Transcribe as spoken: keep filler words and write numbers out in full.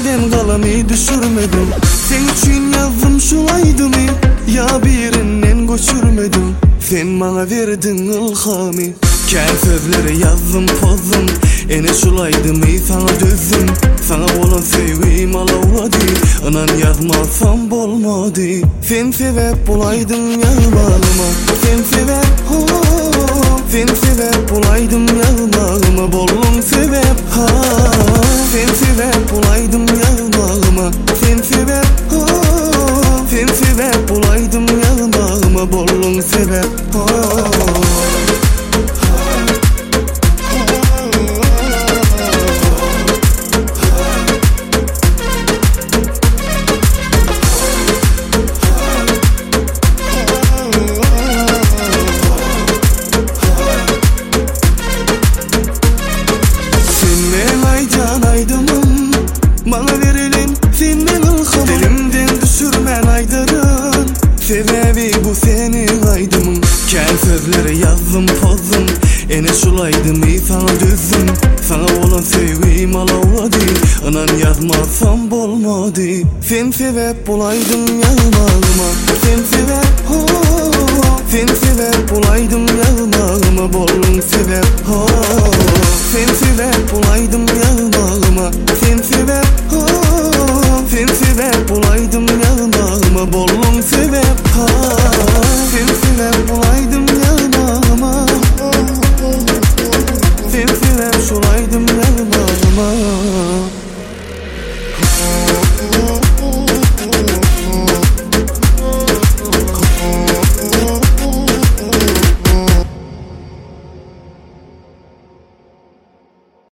Elimden kalemi düşürmedim. Sen için yazdım şulaydı mı? Ya birinden göçürmedim. Sen bana verdin ilhami. Kel sözleri yazdım pozdum. Ene şulaydı mı sana düzdüm. Sana olan sevgim alavladı. Inan yazmasam bolmadı. Sen sebep bulaydın yazmalıma. Sen sebep oh, sen sebep bulaydın yazmalıma. Bollum sebep ha. Sen sebep bulaydın yazmalıma. Sen sebep oh, sen sebep bulaydın yazmalıma. Bollum sebep oh. Bana verilen senin ilhamın. Dilimden düşürmen aydırın. Sebebi bu senin aydımın. Kel sözleri yazdım pozdum. Ene şulaydı mı sana düzdüm. Sana olan sevgim alavladı. Inan yazmasam bolmadı. Sen sebep bulaydın yazmalıma. Sen sebep oh, sen sebep bulaydın yazmalıma. Bollum sebep oh. Sen sebep bulaydın yazmalıma. Sen sebep oh, sen sebep bulaydın yazmalıma. Bollum sebep ha. Sen sebep